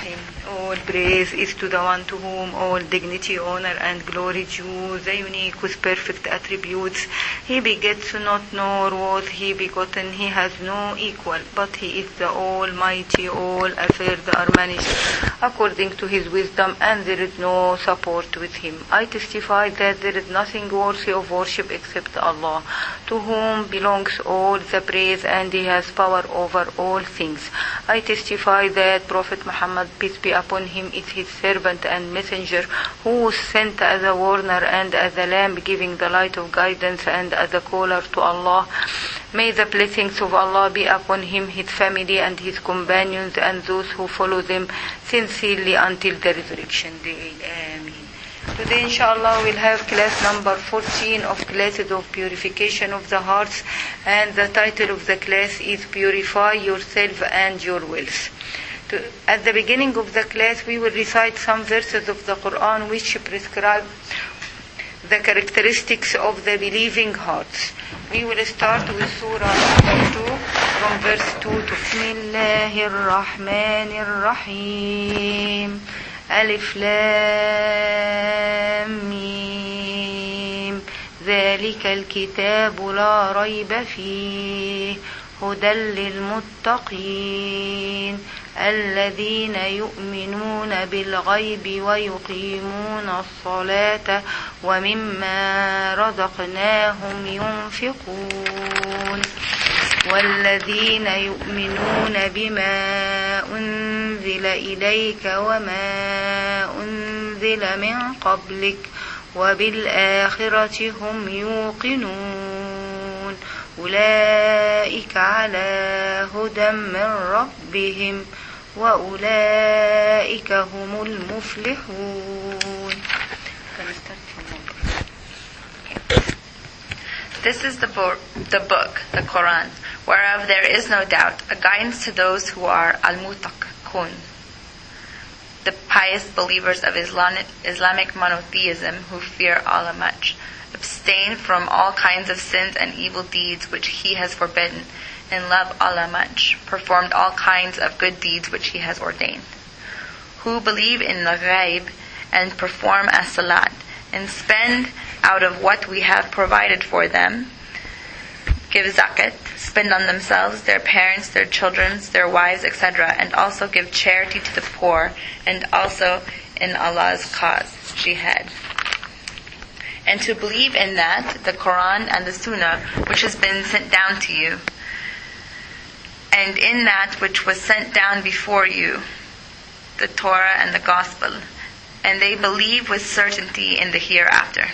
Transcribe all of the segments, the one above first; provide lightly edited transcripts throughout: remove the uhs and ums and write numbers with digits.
Rahim. All praise is to the one to whom all dignity, honor and glory due, the unique with perfect attributes. He begets not, nor was he begotten. He has no equal, but he is the Almighty. All affairs are managed according to his wisdom, and there is no support with him. I testify that there is nothing worthy of worship except Allah, to whom belongs all the praise, and he has power over all things. I testify that Prophet Muhammad, peace be upon him, is his servant and messenger, who was sent as a warner and as a lamp, giving the light of guidance, and as a caller to Allah. May the blessings of Allah be upon him, his family and his companions, and those who follow them sincerely until the resurrection day. Ameen. Today, inshallah, we'll have class number 14 of classes of purification of the hearts, and the title of the class is Purify Yourself and Your Wills. At the beginning of the class, we will recite some verses of the Quran which prescribe the characteristics of the believing hearts. We will start with Surah number 2 from verse 2 to Bismillahir Rahmanir Rahim. Alif Lam Mim. ذلك الكتاب لا ريب فيه هدى للمتقين الذين يؤمنون بالغيب ويقيمون الصلاة ومما رزقناهم ينفقون والذين يؤمنون بما أنزل إليك وما أنزل من قبلك وبالآخرة هم يوقنون أولئك على هدى من ربهم وأولئك هم المفلحون. This is the book, the Quran, whereof there is no doubt, a guidance to those who are al-mutaqun, the pious believers of Islamic monotheism who fear Allah much, abstain from all kinds of sins and evil deeds which He has forbidden, and love Allah much, performed all kinds of good deeds which He has ordained, who believe in the ghaib and perform as-salat, and spend out of what we have provided for them, give zakat, spend on themselves, their parents, their children, their wives, etc., and also give charity to the poor, and also in Allah's cause, jihad. And to believe in that, the Quran and the Sunnah, which has been sent down to you, and in that which was sent down before you, the Torah and the Gospel, and they believe with certainty in the hereafter.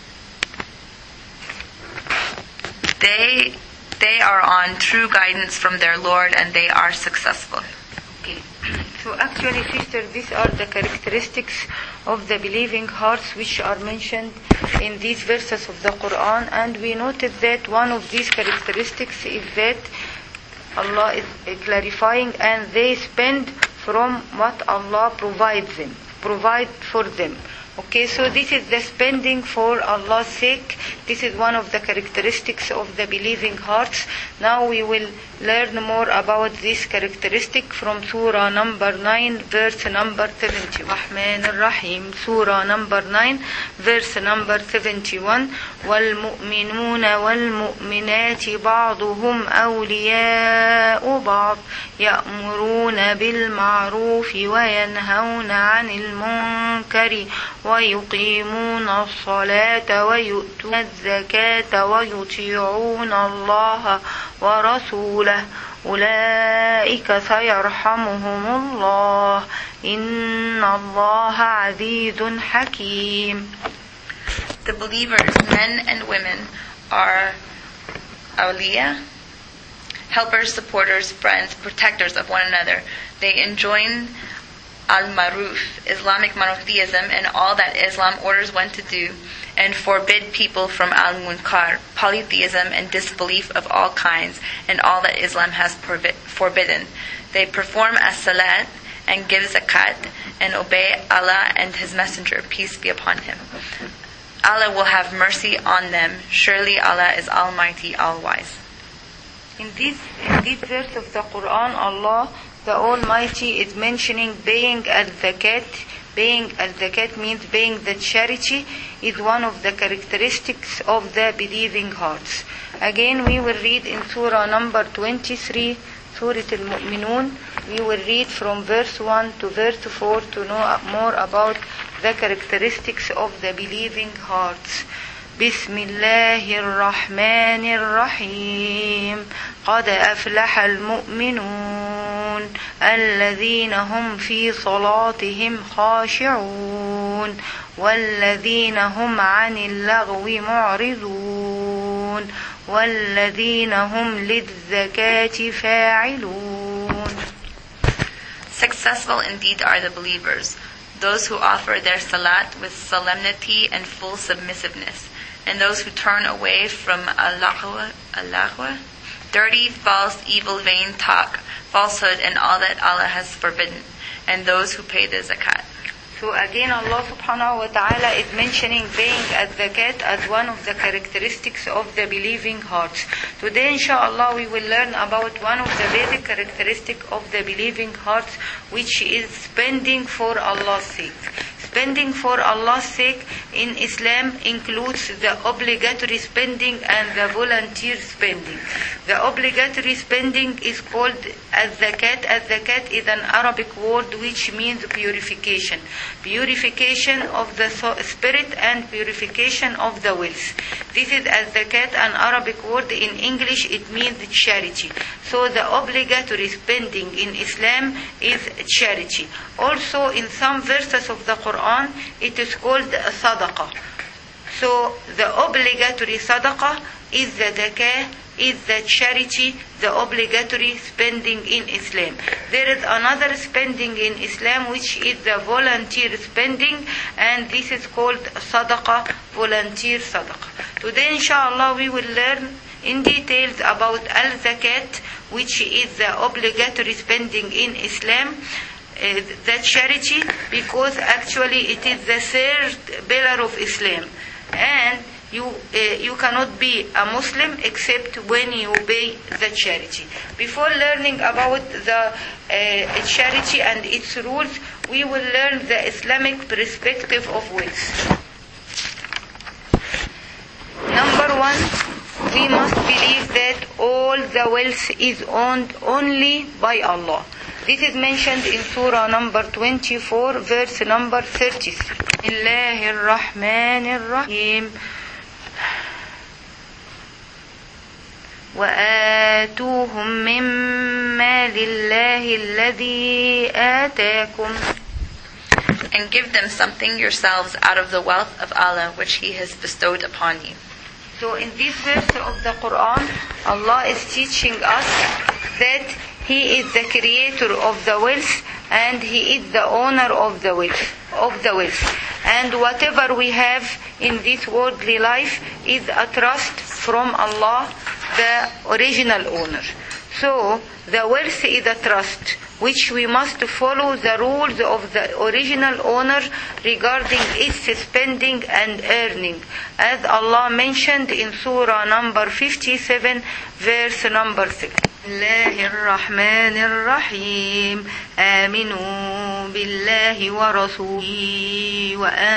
They are on true guidance from their Lord, and they are successful. Okay. So actually, sister, these are the characteristics of the believing hearts which are mentioned in these verses of the Quran, and we noted that one of these characteristics is that Allah is clarifying, and they spend from what Allah provide for them. Okay, so this is the spending for Allah's sake. This is one of the characteristics of the believing hearts. Now we will learn more about this characteristic from Surah number 9, verse number 70. Rahman ar-Rahim. Surah number 9, verse number 71. وَالْمُؤْمِنُونَ وَالْمُؤْمِنَاتِ بَعْضُهُمْ أَوْلِيَاءُ بَعْضٍ يَأْمُرُونَ بِالْمَعْرُوفِ وَيَنْهَوْنَ عَنِ الْمُنكَرِ ويقيمون الصلاة ويؤتون الزكاة ويطيعون الله ورسوله أولئك سيرحمهم الله إن الله عزيز حكيم. The believers, men and women, are awliya, helpers, supporters, friends, protectors of one another. They enjoin al-maruf, Islamic monotheism, and all that Islam orders one to do, and forbid people from al-munkar, polytheism and disbelief of all kinds, and all that Islam has forbidden. They perform as-salat and give zakat, and obey Allah and His Messenger, peace be upon him. Allah will have mercy on them. Surely Allah is Almighty, All-Wise. In this verse of the Quran, Allah the Almighty is mentioning paying al-zakat. Paying al-zakat means paying the charity is one of the characteristics of the believing hearts. Again, we will read in Surah number 23, Surah Al-Mu'minun. We will read from verse 1 to verse 4 to know more about the characteristics of the believing hearts. بسم الله الرحمن الرحيم قد أفلح المؤمنون الذين هم في صلاتهم خاشعون والذين هم عن اللغو معرضون والذين هم للزكاة فاعلون. Successful indeed are the believers, those who offer their salat with solemnity and full submissiveness, and those who turn away from al-laghwa, dirty, false, evil, vain talk, falsehood, and all that Allah has forbidden, and those who pay the zakat. So again, Allah subhanahu wa ta'ala is mentioning paying az-zakat as one of the characteristics of the believing hearts. Today, inshallah, we will learn about one of the basic characteristics of the believing hearts, which is spending for Allah's sake. Spending for Allah's sake in Islam includes the obligatory spending and the volunteer spending. The obligatory spending is called az-zakat. Az-zakat is an Arabic word which means purification. Purification of the spirit and purification of the wealth. This is az-zakat, an Arabic word. In English it means charity. So the obligatory spending in Islam is charity. Also in some verses of the Quran it is called sadaqah. So the obligatory sadaqah is the zakah, is the charity, the obligatory spending in Islam. There is another spending in Islam which is the volunteer spending, and this is called sadaqah, volunteer sadaqah. Today inshallah we will learn in details about al-zakat, which is the obligatory spending in Islam, the charity, because actually it is the third pillar of Islam, and you cannot be a Muslim except when you pay the charity. Before learning about the charity and its rules, we will learn the Islamic perspective of wealth. Number one, we must believe that all the wealth is owned only by Allah. This is mentioned in Surah number 24, verse number 33. Bismillahir Rahmanir Rahim. وآتوهم من مال الله الذي آتاكم. And give them something yourselves out of the wealth of Allah which He has bestowed upon you. So in this verse of the Quran, Allah is teaching us that He is the creator of the wealth and He is the owner of the wealth. And whatever we have in this worldly life is a trust from Allah, the original owner. So the wealth is a trust which we must follow the rules of the original owner regarding its spending and earning, as Allah mentioned in Surah number 57, verse number 6. الله الرحمن الرحيم آمنوا بالله ورسوله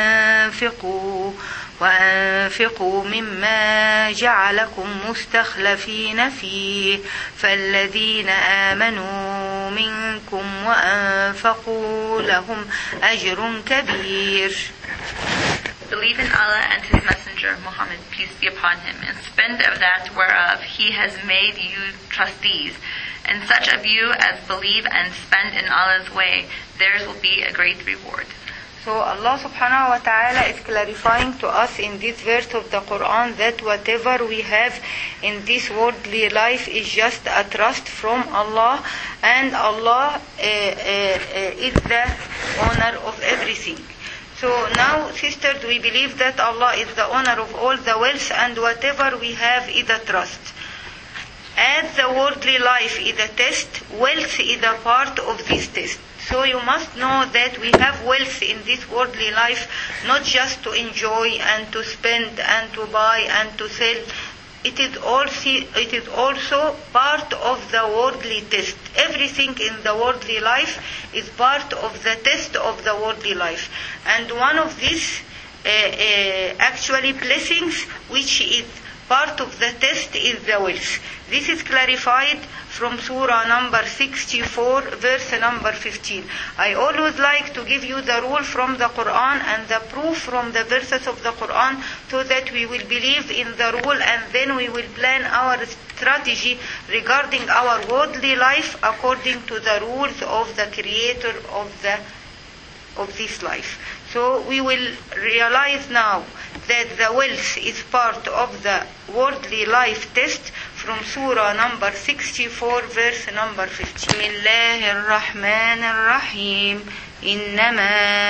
وأنفقوا مما جعلكم مستخلفين فيه فالذين آمنوا منكم وأنفقوا لهم أجر كبير. Believe in Allah and His Messenger, Muhammad, peace be upon him, and spend of that whereof He has made you trustees. And such of you as believe and spend in Allah's way, theirs will be a great reward. So Allah subhanahu wa ta'ala is clarifying to us in this verse of the Quran that whatever we have in this worldly life is just a trust from Allah, and Allah is the owner of everything. So now, sisters, we believe that Allah is the owner of all the wealth, and whatever we have is a trust. As the worldly life is a test, wealth is a part of this test. So you must know that we have wealth in this worldly life, not just to enjoy and to spend and to buy and to sell. it is also part of the worldly test. Everything in the worldly life is part of the test of the worldly life. And one of these actually blessings, which is part of the test, is the wealth. This is clarified from Surah number 64, verse number 15. I always like to give you the rule from the Quran and the proof from the verses of the Quran, so that we will believe in the rule, and then we will plan our strategy regarding our worldly life according to the rules of the Creator of this life. So we will realize now that the wealth is part of the worldly life test from Surah number 64, verse number 15. بسم الله الرحمن الرحيم إنما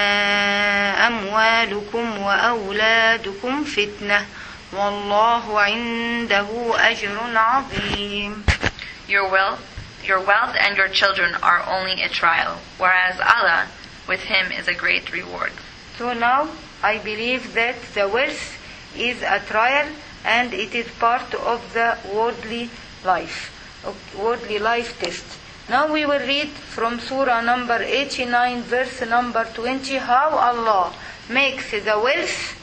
أموالكم وأولادكم فتنة والله عنده أجر عظيم. Your wealth and your children are only a trial, whereas Allah, with Him, is a great reward. So now I believe that the wealth is a trial, and it is part of the worldly life test. Now we will read from Surah number 89, verse number 20, how Allah makes the wealth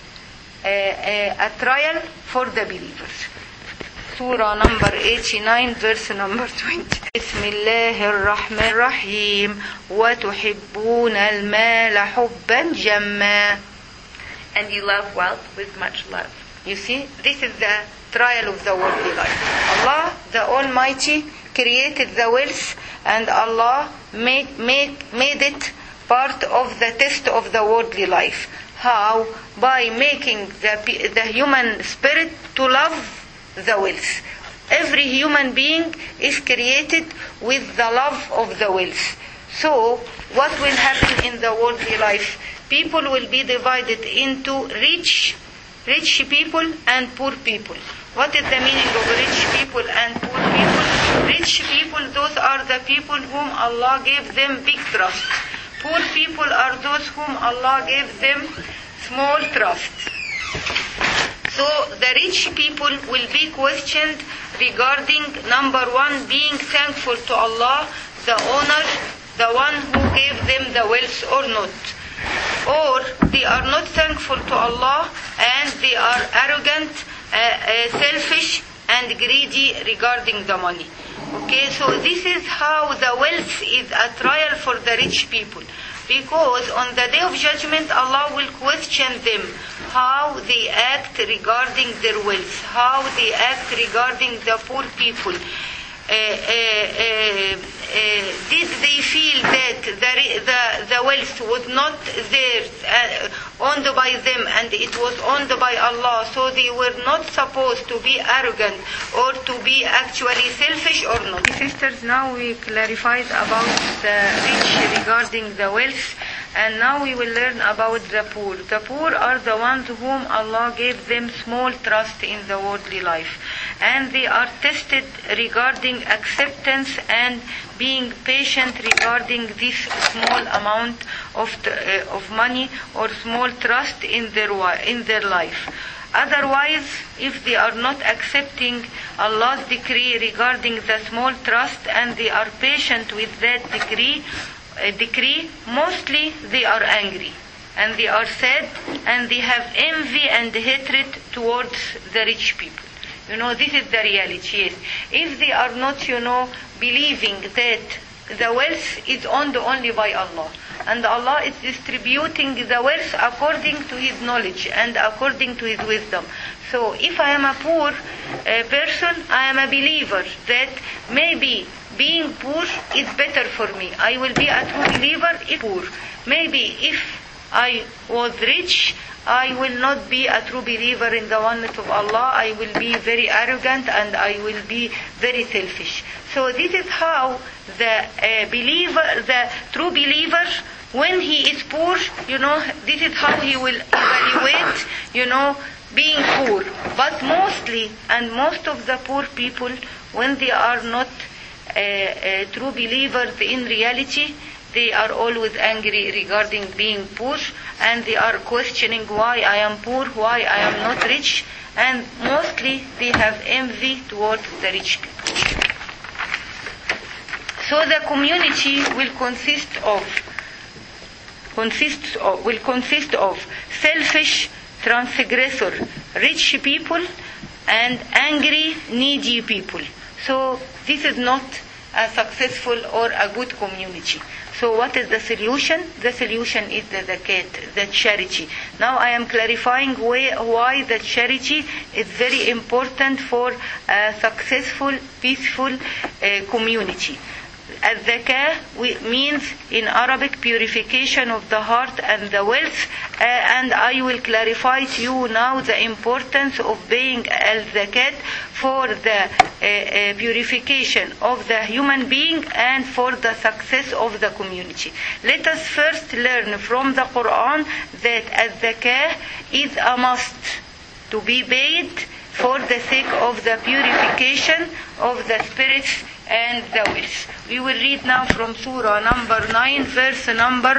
a trial for the believers. Surah number 89, verse number 20. بسم الله الرحمن الرحيم وتحبون المال حبا جما. And you love wealth with much love. You see, this is the trial of the worldly life. Allah, the Almighty, created the wealth, and Allah made it part of the test of the worldly life. How? By making the human spirit to love the wealth. Every human being is created with the love of the wealth. So, what will happen in the worldly life? People will be divided into rich people and poor people. What is the meaning of rich people and poor people? Rich people, those are the people whom Allah gave them big trust. Poor people are those whom Allah gave them small trust. So the rich people will be questioned regarding, number one, being thankful to Allah, the owner, the one who gave them the wealth, or not. Or they are not thankful to Allah, and they are arrogant, selfish, and greedy regarding the money. Okay, so this is how the wealth is a trial for the rich people. Because on the day of judgment, Allah will question them how they act regarding their wealth, how they act regarding the poor people. Did they feel that the wealth was not theirs, owned by them, and it was owned by Allah, so they were not supposed to be arrogant or to be actually selfish, or not? Sisters, now we clarified about the rich regarding the wealth, and now we will learn about the poor. The poor are the ones whom Allah gave them small trust in the worldly life, and they are tested regarding acceptance and being patient regarding this small amount of money or small trust in their life. Otherwise, if they are not accepting Allah's decree regarding the small trust, and they are patient with that decree, mostly they are angry, and they are sad, and they have envy and hatred towards the rich people. This is the reality, yes. If they are not, believing that the wealth is owned only by Allah, and Allah is distributing the wealth according to His knowledge and according to His wisdom. So if I am a poor person, I am a believer that maybe being poor is better for me. I will be a true believer if poor. Maybe if I was rich, I will not be a true believer in the oneness of Allah. I will be very arrogant, and I will be very selfish. So this is how the true believer, when he is poor, this is how he will evaluate, being poor. But most of the poor people, when they are not true believers in reality, they are always angry regarding being poor, and they are questioning why I am poor, why I am not rich, and mostly they have envy towards the rich people. So the community will consist of selfish, transgressor, rich people, and angry, needy people. So this is not a successful or a good community. So what is the solution? The solution is the zakat, the charity. Now I am clarifying why the charity is very important for a successful, peaceful community. Al-zakah means in Arabic purification of the heart and the wealth, and I will clarify to you now the importance of paying al-zakat for the purification of the human being and for the success of the community. Let us first learn from the Quran that al-zakah is a must to be paid for the sake of the purification of the spirits and the wills. We will read now from Surah number 9, verse number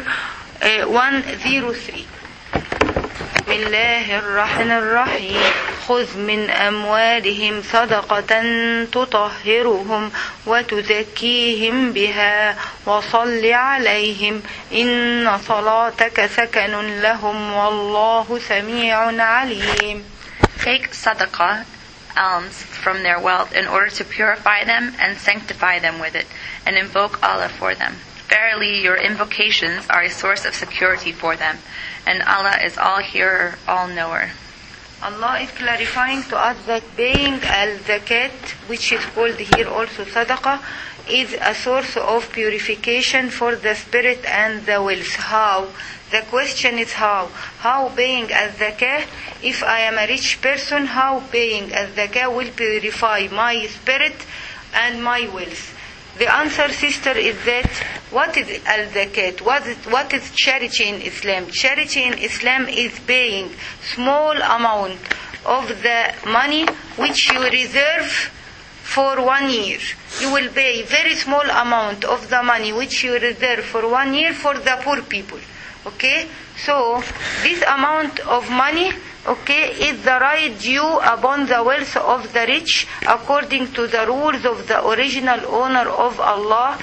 103. بسم الله الرحمن الرحيم خذ من أموالهم صدقة تطهرهم وتزكيهم بها وصل عليهم إن صلاتك سكن لهم والله سميع عليم. Take sadaqah, alms, from their wealth in order to purify them and sanctify them with it, and invoke Allah for them. Verily, your invocations are a source of security for them, and Allah is all-hearer, all-knower. Allah is clarifying to us that paying al-zakat, which is called here also sadaqah, is a source of purification for the spirit and the wills. How? The question is how? How paying al-zakah? If I am a rich person, how paying al-zakah will purify my spirit and my wills? The answer, sister, is that what is al-zakat? What is charity in Islam? Charity in Islam is paying small amount of the money which you reserve for 1 year. You will pay very small amount of the money which you reserve for 1 year for the poor people. Okay? So, this amount of money, okay, is the right due upon the wealth of the rich according to the rules of the original owner of Allah,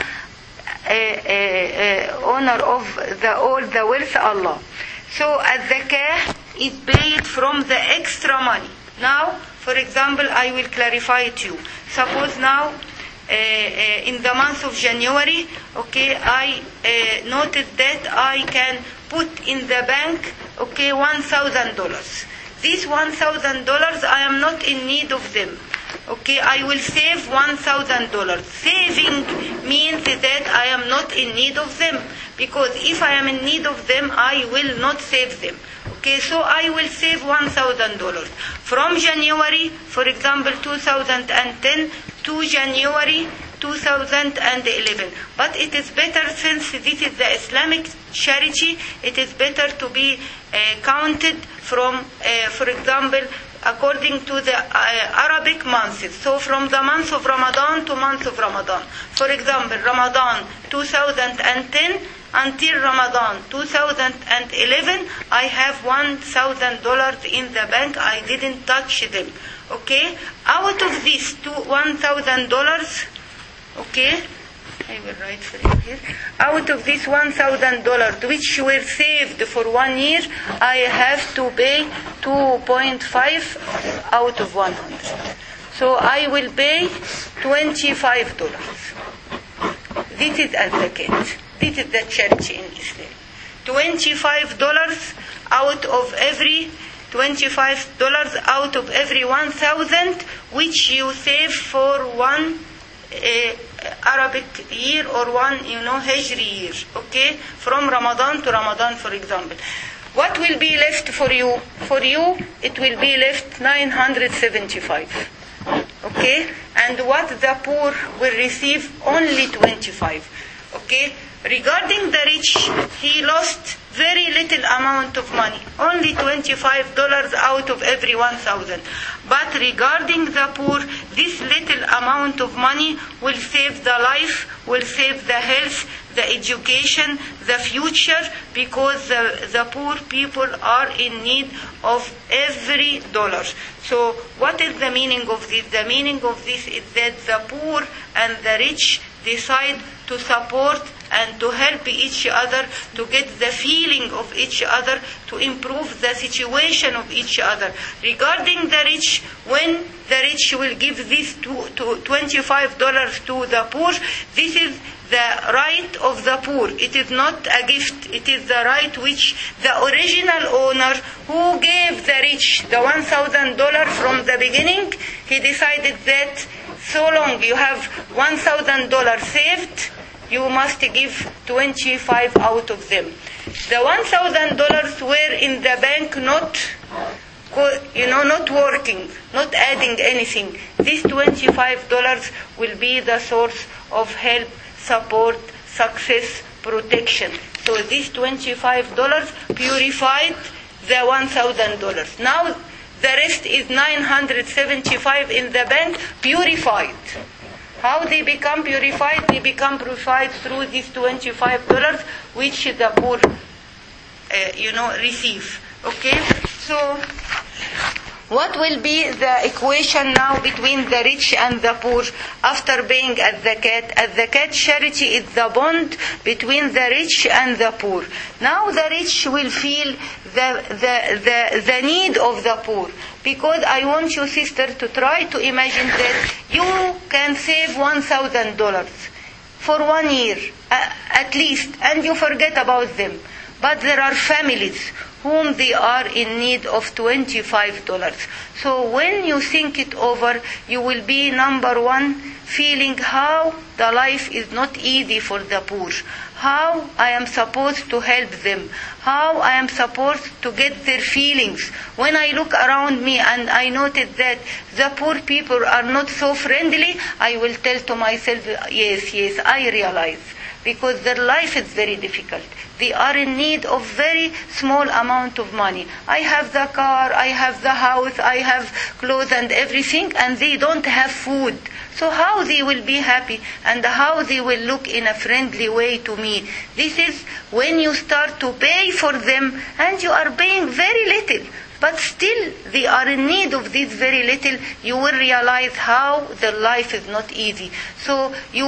owner of all the wealth, Allah. So, az-zakah is paid from the extra money. Now, for example, I will clarify it to you. Suppose now, in the month of January, okay, I noted that I can put in the bank, okay, $1,000. These $1,000, I am not in need of them. Okay, I will save $1,000. Saving means that I am not in need of them, because if I am in need of them, I will not save them. Okay, so I will save $1,000 from January, for example, 2010 to January 2011. But it is better, since this is the Islamic charity, it is better to be counted from, for example, according to the Arabic months. So from the month of Ramadan to month of Ramadan. For example, Ramadan 2010 until Ramadan 2011, I have $1,000 in the bank. I didn't touch them. Okay? Out of this $1,000, okay, I will write for you here. Out of this $1,000 which were saved for 1 year, I have to pay 2.5 out of 100. So I will pay $25. This is az-zakat. This is the charity in Islam. $25 out of every $25 out of every 1,000 which you save for one Arabic year or one, Hijri year. Okay? From Ramadan to Ramadan, for example. What will be left for you? For you, it will be left 975. Okay? And what the poor will receive? Only 25. Okay? Regarding the rich, he lost very little amount of money, only $25 out of every 1,000. But regarding the poor, this little amount of money will save the life, will save the health, the education, the future, because the poor people are in need of every dollar. So what is the meaning of this? The meaning of this is that the poor and the rich decide to support and to help each other, to get the feeling of each other, to improve the situation of each other. Regarding the rich, when the rich will give this to $25 to the poor, this is the right of the poor. It is not a gift. It is the right which the original owner who gave the rich the $1,000 from the beginning, he decided that so long you have $1,000 saved, you must give 25 out of them. The $1,000 were in the bank, not working, not adding anything. These $25 will be the source of help, support, success, protection. So these $25 purified the $1,000. Now the rest is $975 in the bank, purified. How they become purified? They become purified through these $25 which the poor, receive. Okay? So, what will be the equation now between the rich and the poor after paying at zakat? At zakat, charity is the bond between the rich and the poor. Now the rich will feel the need of the poor. Because I want you, sister, to try to imagine that you can save $1,000 for 1 year, at least, and you forget about them. But there are families whom they are in need of $25. So when you think it over, you will be, number one, feeling how the life is not easy for the poor. How I am supposed to help them. How I am supposed to get their feelings. When I look around me and I notice that the poor people are not so friendly, I will tell to myself, yes, I realize. Because their life is very difficult. They are in need of very small amount of money. I have the car, I have the house, I have clothes and everything, and they don't have food. So how they will be happy and how they will look in a friendly way to me? This is when you start to pay for them and you are paying very little. But still, they are in need of this very little. You will realize how the life is not easy. So you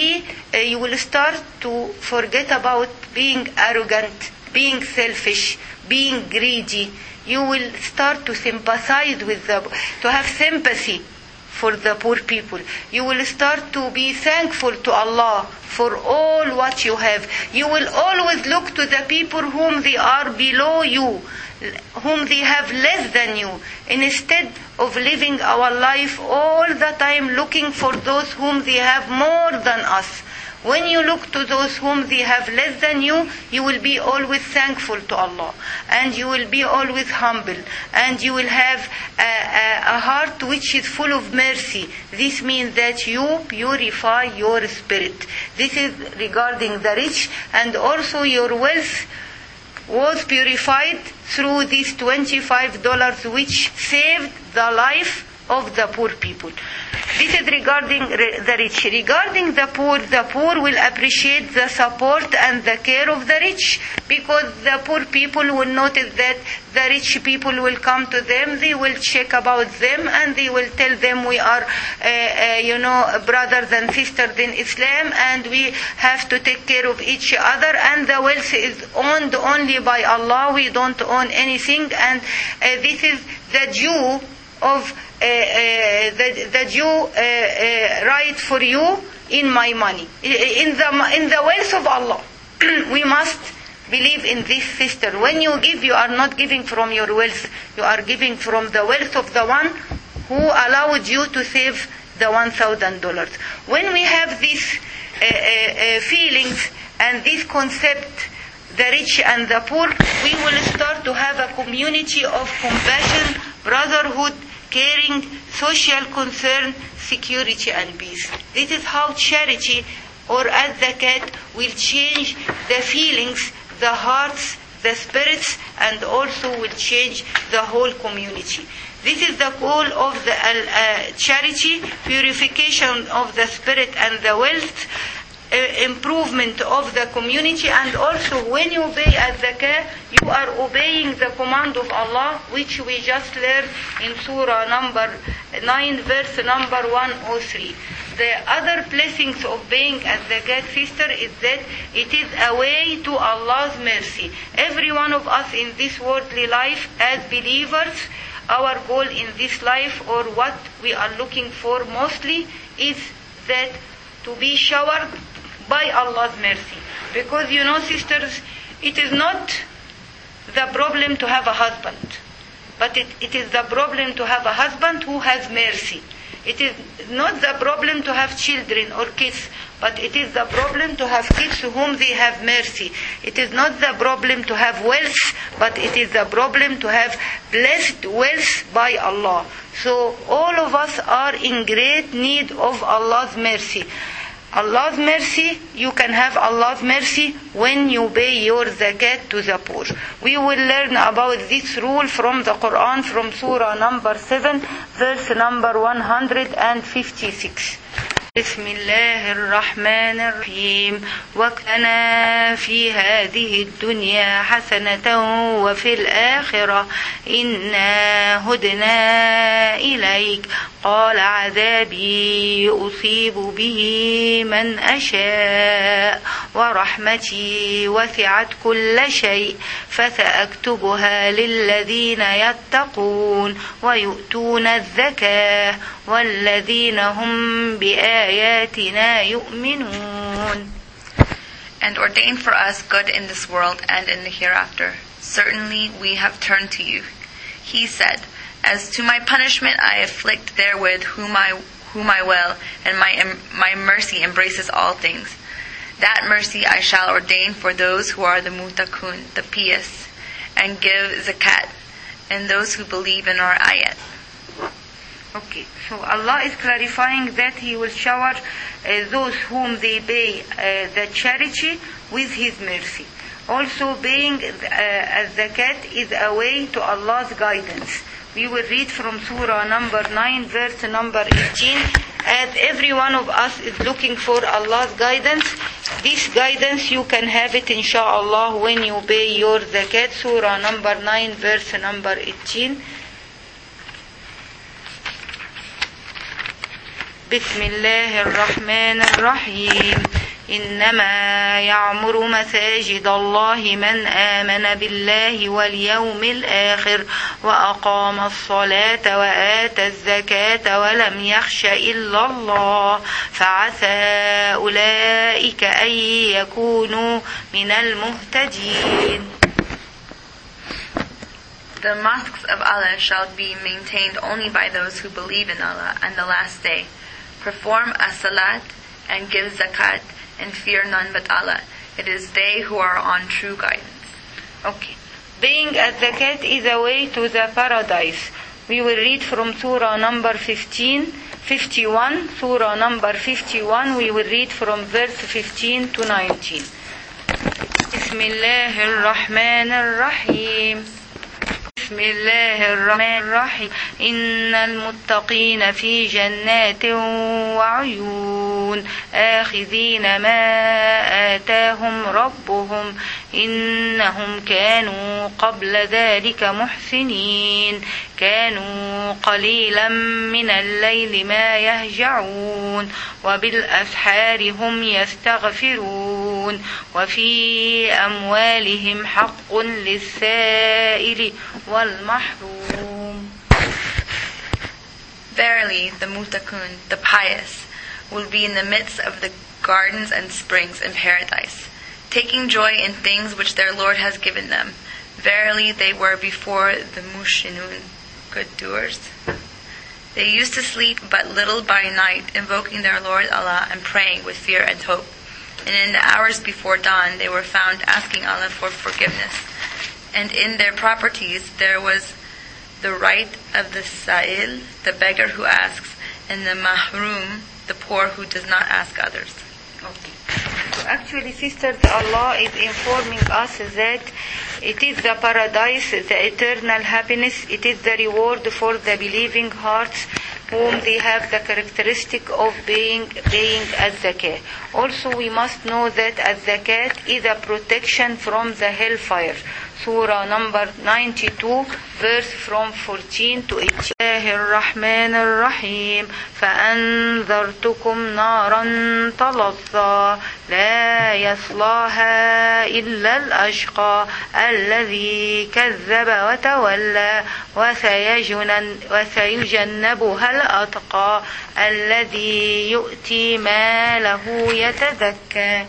will start to forget about being arrogant, being selfish, being greedy. You will start to sympathize with to have sympathy for the poor people. You will start to be thankful to Allah for all what you have. You will always look to the people whom they are below you, whom they have less than you, instead of living our life all the time looking for those whom they have more than us. When you look to those whom they have less than you, you will be always thankful to Allah, and you will be always humble, and you will have a heart which is full of mercy. This means that you purify your spirit. This is regarding the rich, and also your wealth was purified through these $25 which saved the life of the poor people. This is regarding the rich. Regarding the poor will appreciate the support and the care of the rich, because the poor people will notice that the rich people will come to them, they will check about them, and they will tell them we are, brothers and sisters in Islam, and we have to take care of each other, and the wealth is owned only by Allah, we don't own anything, and this is the due of the due right for you in my money, in the wealth of Allah. We must believe in this, sister. When you give, you are not giving from your wealth. You are giving from the wealth of the one who allowed you to save the $1,000. When we have these feelings and this concept, the rich and the poor, we will start to have a community of compassion, brotherhood, caring, social concern, security and peace. This is how charity or az-zakat will change the feelings, the hearts, the spirits, and also will change the whole community. This is the goal of the charity, purification of the spirit and the wealth, improvement of the community. And also when you pay az-zakah, you are obeying the command of Allah, which we just learned in Surah number 9, verse number 103. The other blessings of paying az-zakat, sister, is that it is a way to Allah's mercy. Every one of us in this worldly life as believers, our goal in this life, or what we are looking for mostly, is that to be showered by Allah's mercy. Because you know, sisters, it is not the problem to have a husband, but it is the problem to have a husband who has mercy. It is not the problem to have children or kids, but it is the problem to have kids to whom they have mercy. It is not the problem to have wealth, but it is the problem to have blessed wealth by Allah. So all of us are in great need of Allah's mercy. Allah's mercy, you can have Allah's mercy when you pay your zakat to the poor. We will learn about this rule from the Quran, from Surah number 7, verse number 156. بسم الله الرحمن الرحيم وكنا في هذه الدنيا حسنة وفي الآخرة إنا هدنا إليك قال عذابي أصيب به من أشاء ورحمتي وسعت كل شيء فسأكتبها للذين يتقون ويؤتون الزكاة والذين هم بآياتنا يؤمنون. And ordain for us good in this world and in the hereafter. Certainly we have turned to you. He said, as to my punishment I afflict therewith whom I will, and my mercy embraces all things. That mercy I shall ordain for those who are the mutakun, the pious, and give zakat, and those who believe in our ayat. Okay, so Allah is clarifying that He will shower those whom they pay the charity with His mercy. Also, paying az-zakat is a way to Allah's guidance. We will read from Surah number 9, verse number 18. As every one of us is looking for Allah's guidance, this guidance you can have it inshallah when you pay your zakat. Surah number 9, verse number 18. بسم الله الرحمن الرحيم إنما يعمر مساجد الله من آمن بالله واليوم الآخر وأقام الصلاة وآتى الزكاة ولم يخش إلا الله فعسى أولئك أن يكونوا من المهتدين. The mosques of Allah shall be maintained only by those who believe in Allah and the last day, perform as-salat and give zakat, and fear none but Allah. It is they who are on true guidance. Okay. Paying az-zakat is a way to the paradise. We will read from Surah number 51. Surah number 51, we will read from verse 15 to 19. بسم الله الرحمن الرحيم بسم الله الرحمن الرحيم إن المتقين في جنات وعيون آخذين ما آتاهم ربهم إنهم كانوا قبل ذلك محسنين كانوا قليلا من الليل ما يهجعون وبالأسحار هم يستغفرون وفي أموالهم حق للسائل والمحروم. Verily, the mutakun, the pious, will be in the midst of the gardens and springs in paradise, taking joy in things which their Lord has given them. Verily, they were before the mushinun, good doers. They used to sleep but little by night, invoking their Lord Allah and praying with fear and hope. And in the hours before dawn, they were found asking Allah for forgiveness. And in their properties there was the right of the sa'il, the beggar who asks, and the mahrum, the poor who does not ask others. Okay. So actually, sisters, Allah is informing us that it is the paradise, the eternal happiness, it is the reward for the believing hearts. whom they have the characteristic of paying az-zakat. Also, we must know that az-zakat is a protection from the hellfire. Surah number 92, verse from 14 to 18. الرحمن الرحيم فأنذرتكم نارا تلظى لا يصلاها إلا الأشقى الذي كذب وتولى وسيجنبها الأتقى الذي يؤتي ماله يتزكى.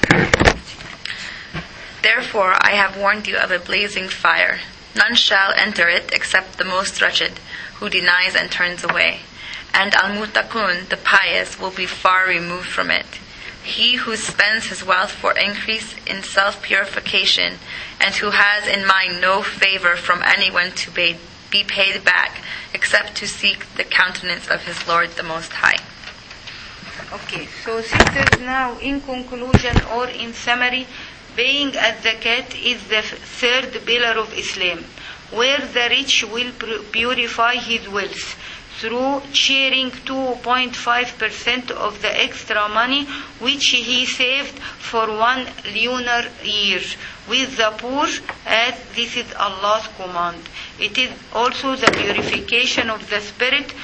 Therefore I have warned you of a blazing fire. None shall enter it except the most wretched, who denies and turns away. And al-muttaqun, the pious, will be far removed from it. He who spends his wealth for increase in self-purification, and who has in mind no favor from anyone to be paid back, except to seek the countenance of his Lord the Most High. Okay, so sisters, now in conclusion or in summary, paying az-zakat is the third pillar of Islam, where the rich will purify his wealth through sharing 2.5% of the extra money which he saved for 1 lunar year with the poor, as this is Allah's command. It is also the purification of the spirit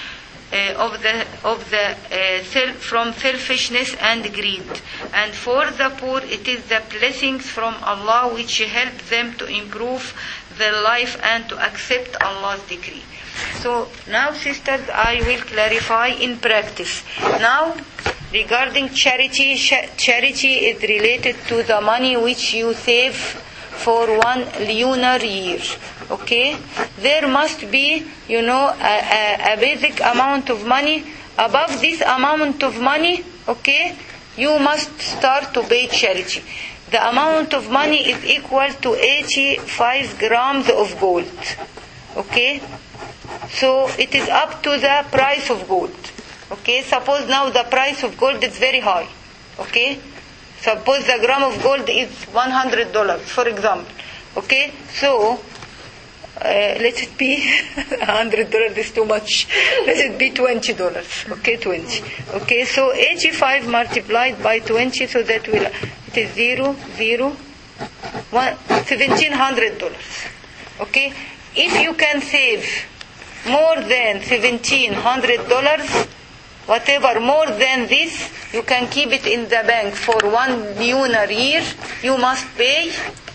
from selfishness and greed. And for the poor, it is the blessings from Allah which help them to improve their life and to accept Allah's decree. So now, sisters, I will clarify in practice. Now, regarding charity is related to the money which you save for 1 lunar year. Okay, there must be, a basic amount of money. Above this amount of money, okay, you must start to pay charity. The amount of money is equal to 85 grams of gold. Okay, so it is up to the price of gold. Okay, suppose now the price of gold is very high. Okay, suppose the gram of gold is $100, for example. Okay, so let it be $100 is too much. Let it be $20. Okay, 20. Okay, so 85 multiplied by 20, so that will it is $1,700. Okay, if you can save more than $1,700, whatever more than this, you can keep it in the bank for 1 lunar year. You must pay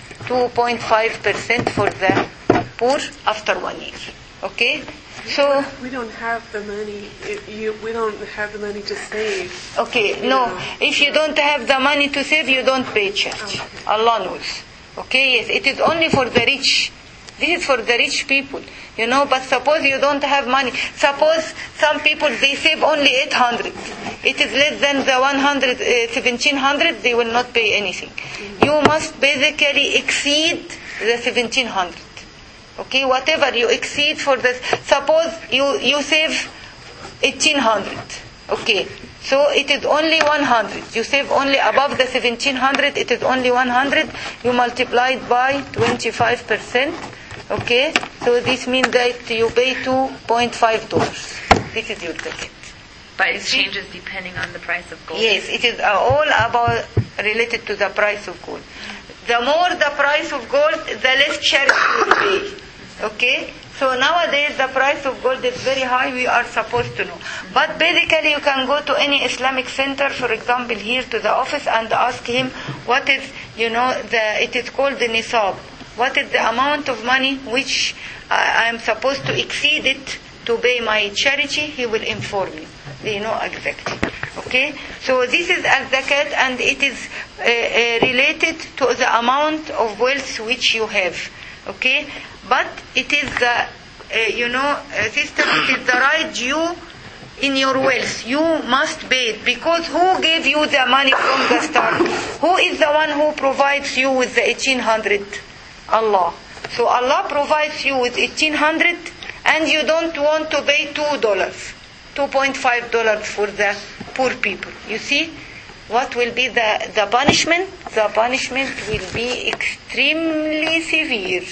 2.5% for the poor after 1 year. Okay, so we don't have the money. We don't have the money to save. Okay, no. If you don't have the money to save, you don't pay charity. Okay. Allah knows. Okay, yes, it is only for the rich. This is for the rich people, but suppose you don't have money. Suppose some people, they save only 800. It is less than the 1700, they will not pay anything. You must basically exceed the 1700. Okay, whatever you exceed for this. Suppose you save 1800. Okay, so it is only 100. You save only above the 1700, it is only 100. You multiply it by 25%. Okay, so this means that you pay $2.5. This is your ticket. But it changes depending on the price of gold. Yes, it is all about related to the price of gold. The more the price of gold, the less charity you pay. Okay, so nowadays the price of gold is very high. We are supposed to know. But basically, you can go to any Islamic center, for example, here to the office, and ask him what is, it is called the nisab. What is the amount of money which I am supposed to exceed it to pay my charity? He will inform you. They know exactly. Okay? So this is az-zakat, and it is related to the amount of wealth which you have. Okay? But it is the, sister, it is the right due in your wealth. You must pay it, because who gave you the money from the start? Who is the one who provides you with the 1800? Allah. So Allah provides you with 1800, and you don't want to pay $2.5 for the poor people. You see, what will be the punishment? The punishment will be extremely severe.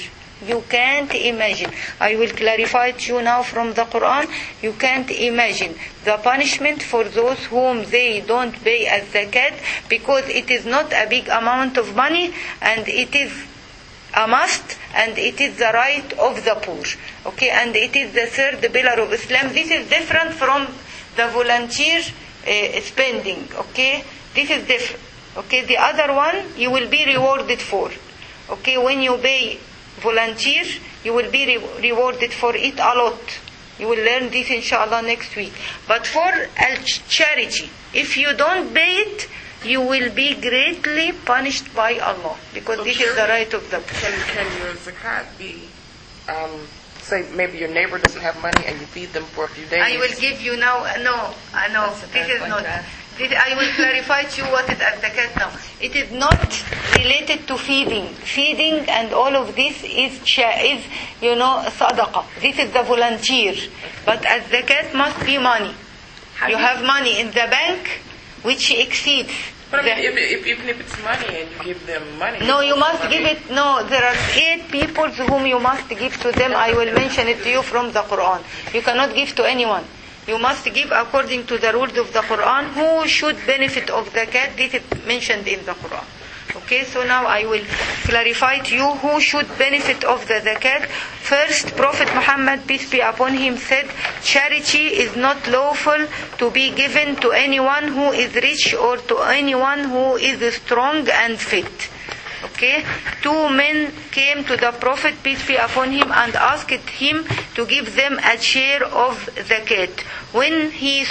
You can't imagine. I will clarify to you now from the Quran. You can't imagine the punishment for those whom they don't pay as zakat, because it is not a big amount of money, and it is a must, and it is the right of the poor. Okay, and it is the third pillar of Islam. This is different from the volunteer spending. Okay, this is different. Okay, the other one you will be rewarded for. Okay, when you pay volunteer, you will be rewarded for it a lot. You will learn this inshallah next week. But for charity, if you don't pay it, you will be greatly punished by Allah, because this is the right of the poor. Can your zakat be, say maybe your neighbor doesn't have money and you feed them for a few days? I will give you now. No, this is not. I will clarify to you what is zakat now. It is not related to feeding. Feeding and all of this is sadaqah. This is the volunteer. But as zakat must be money. You have money in the bank which exceeds. But even if it's money and you give them money. No, you must give it. No, there are 8 people whom you must give to them. I will mention it to you from the Quran. You cannot give to anyone. You must give according to the rules of the Quran. Who should benefit of zakat? This is mentioned in the Quran. Okay, so now I will clarify to you who should benefit of the zakat. First, Prophet Muhammad, peace be upon him, said, charity is not lawful to be given to anyone who is rich or to anyone who is strong and fit. Okay, 2 men came to the Prophet, peace be upon him, and asked him to give them a share of zakat. When he,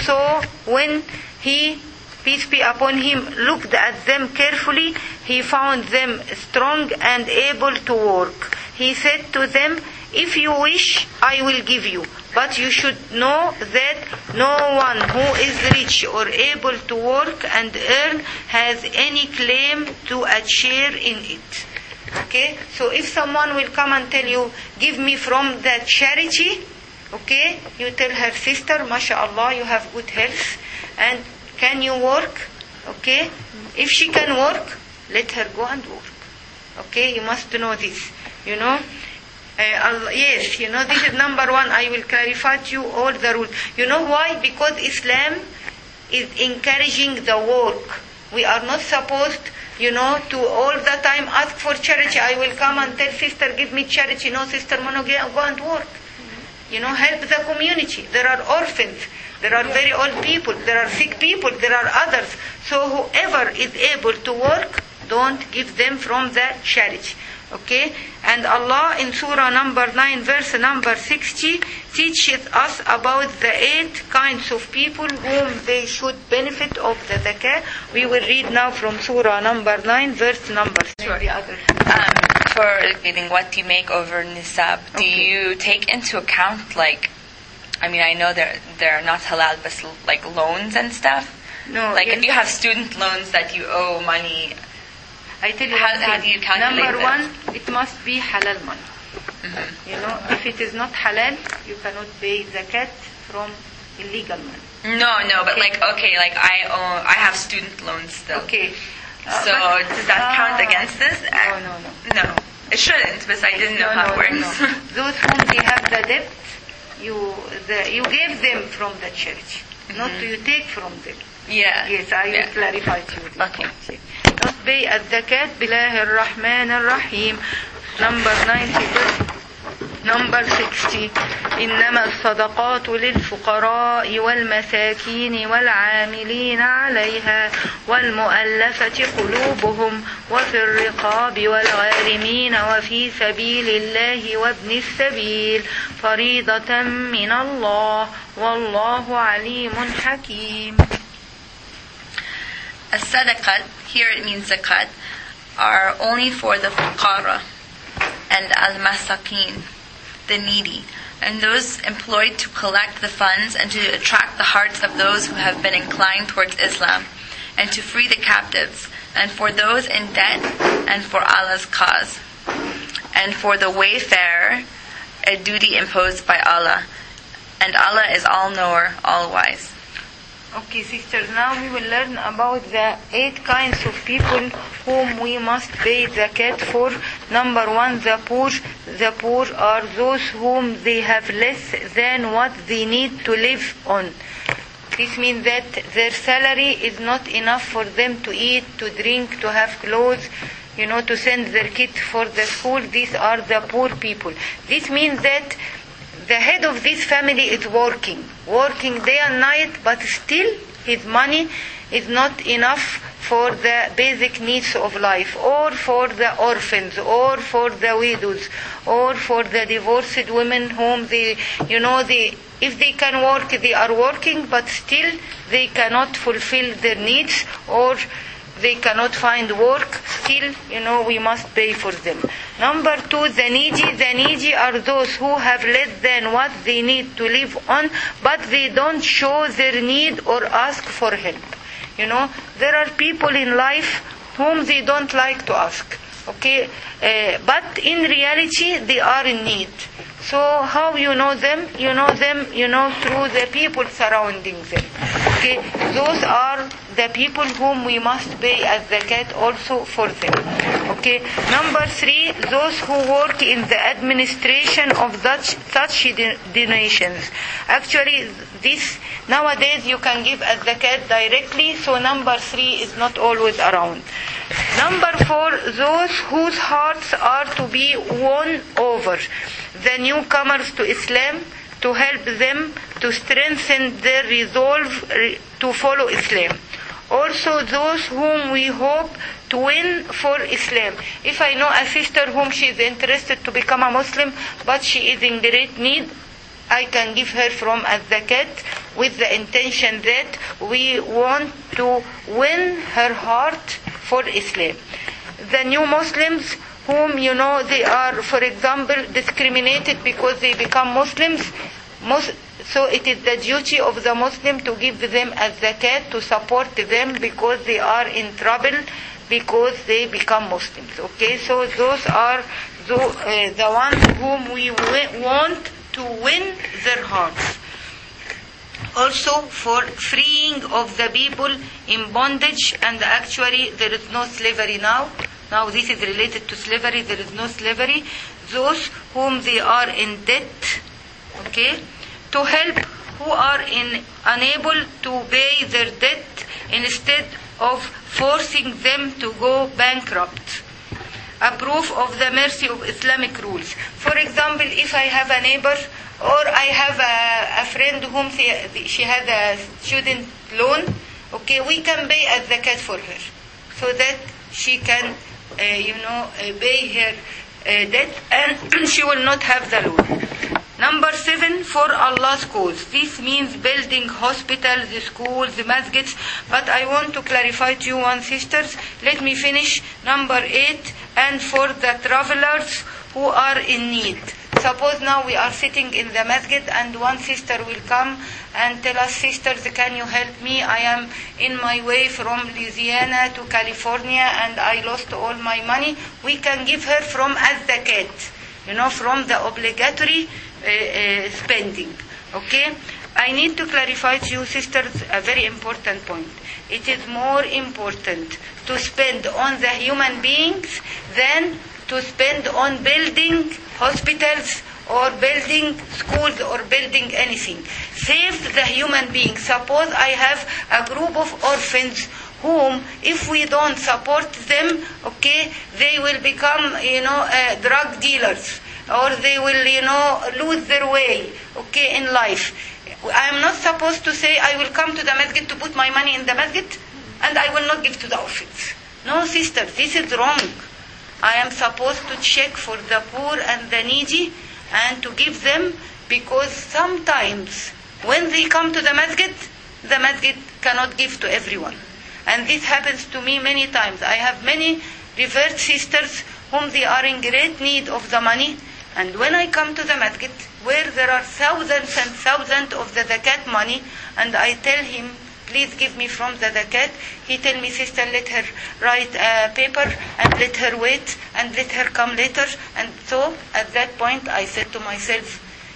peace be upon him, looked at them carefully, he found them strong and able to work. He said to them, if you wish, I will give you. But you should know that no one who is rich or able to work and earn has any claim to a share in it. Okay? So if someone will come and tell you, give me from that charity, okay, you tell her, sister, mashallah, you have good health, and can you work? Okay? If she can work, let her go and work. Okay? You must know this. Yes, this is number 1. I will clarify to you all the rules. You know why? Because Islam is encouraging the work. We are not supposed, to all the time ask for charity. I will come and tell sister, give me charity. No, sister, go and work. Help the community. There are orphans. There are very old people. There are sick people. There are others. So whoever is able to work, don't give them from the charity. Okay? And Allah in Surah number 9, verse number 60, teaches us about the 8 kinds of people whom they should benefit of the zakat. We will read now from Surah number 9, verse number 6. Sure. For getting what you make over nisab, do you take into account, I know they're not halal, but like loans and stuff? No. If you have student loans that you owe money, I tell you how do you calculate number that? 1, it must be halal money. Mm-hmm. If it is not halal, you cannot pay zakat from illegal money. No, but I have student loans still. Okay. So does that count against this? No. No, it shouldn't, but I didn't know how it works. No. Those whom they have the debt, you gave them from the church, not you take from them. Yeah. Yes, I will clarify to you. Okay. Not pay الزكاة بالله الرحمن الرحيم. Number 90. Number 60. إنما الصدقات للفقراء والمساكين والعاملين عليها والمؤلفة قلوبهم وفي الرقاب والغارمين وفي سبيل الله وابن السبيل فريضة من الله والله عليم حكيم. As-sadaqat, here it means zakat, are only for the fuqara and al-masakin, the needy, and those employed to collect the funds and to attract the hearts of those who have been inclined towards Islam, and to free the captives, and for those in debt, and for Allah's cause, and for the wayfarer, a duty imposed by Allah, and Allah is all-knower, all-wise. Okay, sisters, now we will learn about the 8 kinds of people whom we must pay zakat for. Number 1, the poor. The poor are those whom they have less than what they need to live on. This means that their salary is not enough for them to eat, to drink, to have clothes, to send their kids for the school. These are the poor people. This means that the head of this family is working day and night, but still his money is not enough for the basic needs of life, or for the orphans, or for the widows, or for the divorced women whom if they can work, they are working, but still they cannot fulfill their needs, or they cannot find work. Still, we must pay for them. Number 2, the needy. The needy are those who have less than what they need to live on, but they don't show their need or ask for help. There are people in life whom they don't like to ask. Okay, but in reality they are in need. So how you know them? You know them, through the people surrounding them. Okay, those are the people whom we must pay as zakat also for them. Okay, number 3, those who work in the administration of such donations. Actually, this nowadays you can give as zakat directly, so number 3 is not always around. Number 4, those whose hearts are to be won over, the newcomers to Islam, to help them to strengthen their resolve to follow Islam. Also those whom we hope to win for Islam. If I know a sister whom she is interested to become a Muslim, but she is in great need, I can give her from az-zakat with the intention that we want to win her heart for Islam. The new Muslims whom they are, for example, discriminated because they become Muslims, so it is the duty of the Muslim to give them as zakat, to support them because they are in trouble, because they become Muslims. Okay, so those are the ones whom we want to win their hearts. Also for freeing of the people in bondage, and actually there is no slavery now. Now this is related to slavery, there is no slavery. Those whom they are in debt, okay, to help who are unable to pay their debt instead of forcing them to go bankrupt. A proof of the mercy of Islamic rules. For example, if I have a neighbor, or I have a friend whom she had a student loan, okay, we can pay as zakat for her, so that she can pay her debt and she will not have the loan. Number 7, for Allah's cause. This means building hospitals, schools, masjids. But I want to clarify to you one, sisters. Let me finish. Number 8, and for the travelers who are in need. Suppose now we are sitting in the masjid and one sister will come and tell us, sisters, can you help me? I am in my way from Louisiana to California and I lost all my money. We can give her from az-zakat, from the obligatory spending. Okay? I need to clarify to you, sisters, a very important point. It is more important to spend on the human beings than to spend on building hospitals or building schools or building anything. Save the human being. Suppose I have a group of orphans whom, if we don't support them, okay, they will become, drug dealers, or they will, lose their way, okay, in life. I am not supposed to say I will come to the masjid to put my money in the masjid and I will not give to the orphans. No, sister, this is wrong. I am supposed to check for the poor and the needy and to give them, because sometimes when they come to the masjid cannot give to everyone. And this happens to me many times. I have many revert sisters whom they are in great need of the money, and when I come to the masjid where there are thousands and thousands of the zakat money, and I tell him, please give me from the zakat, he tell me, sister, let her write a paper and let her wait and let her come later. And so at that point I said to myself,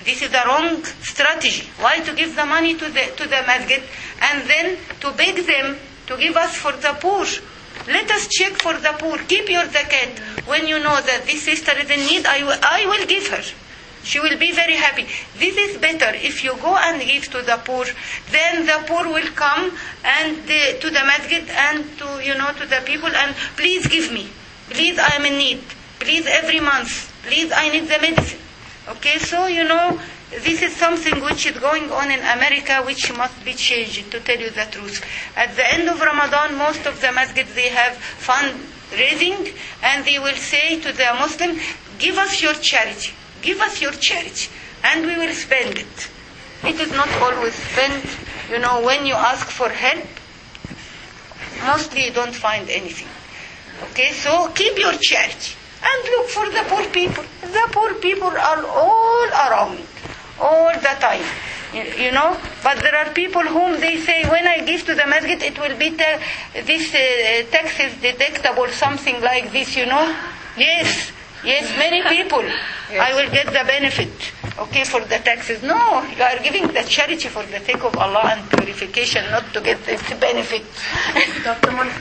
This is the wrong strategy. Why to give the money to the masjid and then to beg them to give us for the poor? Let us check for the poor. Keep your zakat. When you know that this sister is in need, I will give her. She will be very happy. This is better. If you go and give to the poor, then the poor will come and to the masjid and to the people and please give me. Please, I am in need. Please, every month. Please, I need the medicine. Okay, so this is something which is going on in America, which must be changed, to tell you the truth. At the end of Ramadan, most of the masjids, they have fundraising, and they will say to the Muslim, give us your charity. Give us your charity, and we will spend it. It is not always spent. When you ask for help, mostly you don't find anything. Okay, so keep your charity and look for the poor people. The poor people are all around, all the time. But there are people whom they say, when I give to the masjid, it will be this tax is deductible, something like this, Yes, many people. Yes. I will get the benefit, for the taxes. No, you are giving the charity for the sake of Allah and purification, not to get this benefit. Dr. Monica,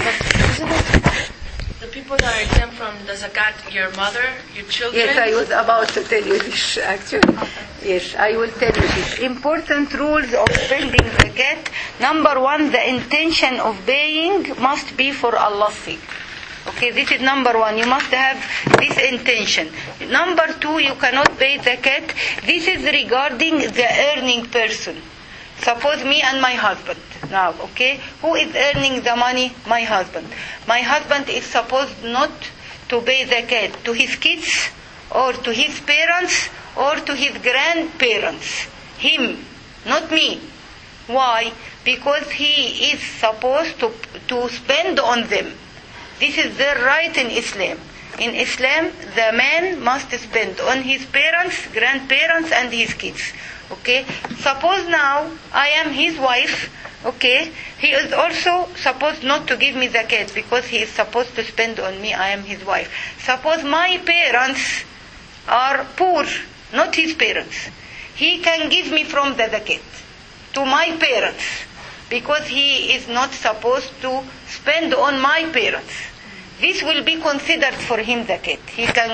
the people that are exempt from the zakat, your mother, your children? Yes, I was about to tell you this, actually. Yes, I will tell you this. Important rules of spending zakat. Number 1, the intention of paying must be for Allah's sake. Okay, this is number 1. You must have this intention. Number 2, you cannot pay zakat. This is regarding the earning person. Suppose me and my husband. Now, who is earning the money? My husband. My husband is supposed not to pay zakat to his kids or to his parents or to his grandparents. Him, not me. Why? Because he is supposed to spend on them. This is their right in Islam. In Islam, the man must spend on his parents, grandparents, and his kids. Okay? Suppose now I am his wife. Okay? He is also supposed not to give me zakat because he is supposed to spend on me. I am his wife. Suppose my parents are poor, not his parents. He can give me from the zakat to my parents because he is not supposed to spend on my parents. This will be considered for him zakat. He can,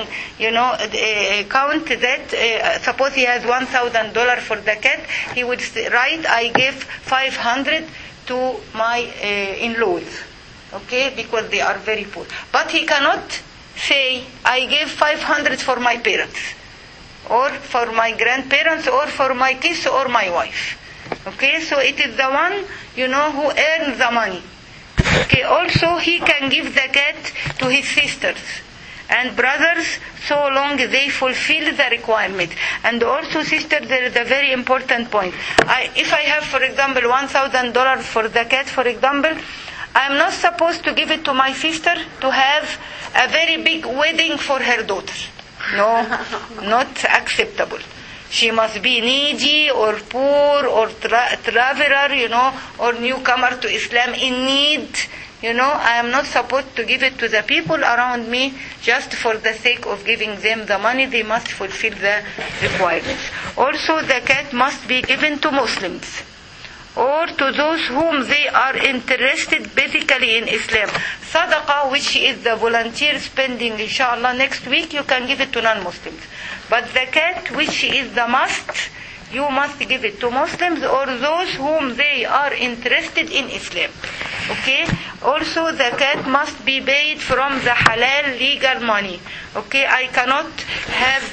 count that. Suppose he has $1,000 for zakat. He would write, I give 500 to my in-laws. Okay, because they are very poor. But he cannot say, I give 500 for my parents, or for my grandparents, or for my kids, or my wife. Okay, so it is the one, who earns the money. Okay, also he can give zakat to his sisters and brothers so long they fulfill the requirement. And also, sisters, there is a very important point. If I have, for example, $1,000 for zakat, for example, I am not supposed to give it to my sister to have a very big wedding for her daughter. No, not acceptable. She must be needy or poor or traveler, or newcomer to Islam in need. I am not supposed to give it to the people around me just for the sake of giving them the money. They must fulfill the requirements. Also, zakat must be given to Muslims or to those whom they are interested basically in Islam. Sadaqah, which is the volunteer spending, inshallah, next week, you can give it to non-Muslims. But zakat, which is the must, you must give it to Muslims or those whom they are interested in Islam. Okay? Also, zakat must be paid from the halal legal money. Okay? I cannot have,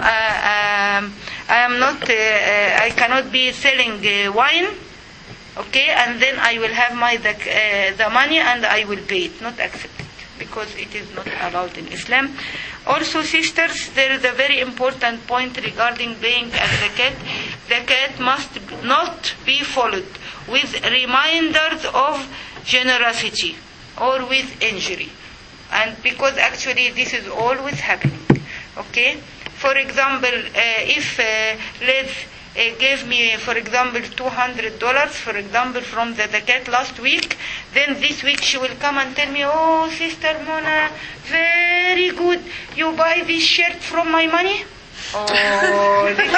I cannot be selling wine. Okay? And then I will have the money and I will pay it. Not accepted. Because it is not allowed in Islam. Also, sisters, there is a very important point regarding paying a zakat. Zakat must not be followed with reminders of generosity or with injury. And because actually this is always happening. Okay? For example, if let's gave me, for example, $200, for example, from the zakat last week, then this week she will come and tell me, oh, Sister Mona, very good, you buy this shirt from my money? Oh, this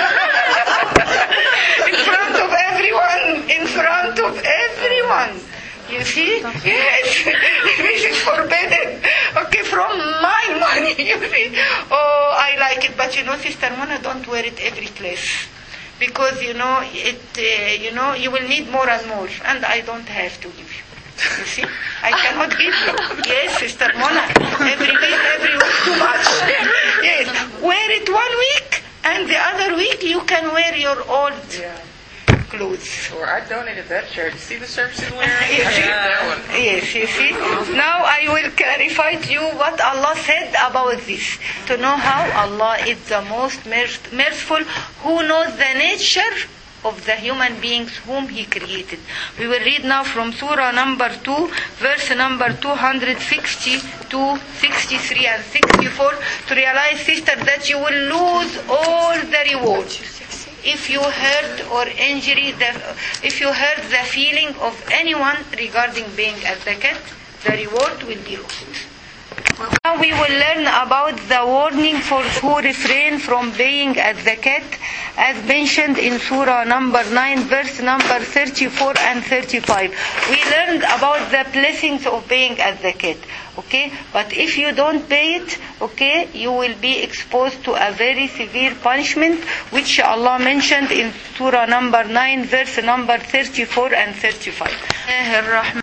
is in front of everyone, in front of everyone. You see? Yes, this is forbidden. Okay, from my money, you see. Oh, I like it, but Sister Mona, don't wear it every place. Because, you will need more and more, and I don't have to give you. You see? I cannot give you. Yes, Sister Mona, every week, too much. Yes, wear it 1 week, and the other week you can wear your old clothes. Or I donated that shirt. You see the shirt she's wearing? That one. Yes, you see. Now I will clarify to you what Allah said about this. To know how Allah is the most merciful, who knows the nature of the human beings whom He created. We will read now from Surah number 2, verse number 260 to 63 and 64 to realize, sister, that you will lose all the reward. If you hurt or if you hurt the feeling of anyone regarding paying zakat, the reward will be lost. Now we will learn about the warning for who refrain from paying zakat, as mentioned in Surah number 9, verse number 34 and 35. We learned about the blessings of paying zakat. Okay, but if you don't pay it, okay, you will be exposed to a very severe punishment, which Allah mentioned in Surah number 9, verse number 34 and 35.